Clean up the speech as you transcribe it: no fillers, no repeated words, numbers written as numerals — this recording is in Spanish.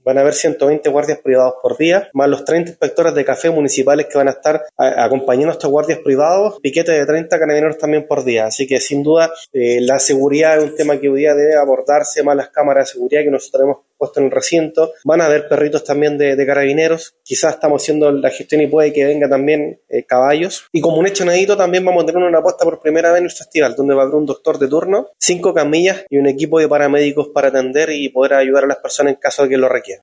Van a haber 120 guardias privados por día, más los 30 inspectores de café municipales que van a estar acompañando a estos guardias privados, piquete de 30 carabineros también por día. Así que sin duda la seguridad es un tema que hoy día debe abordarse, más las cámaras de seguridad que nosotros hemos puesto en el recinto. Van a haber perritos también de carabineros, quizás estamos haciendo la gestión y puede que venga también caballos. Y como un hecho inédito también vamos a tener una apuesta por primera vez en el festival, donde va a haber un doctor de turno, 5 camillas y un equipo de paramédicos para atender y poder ayudar a las personas en caso de que lo requieran.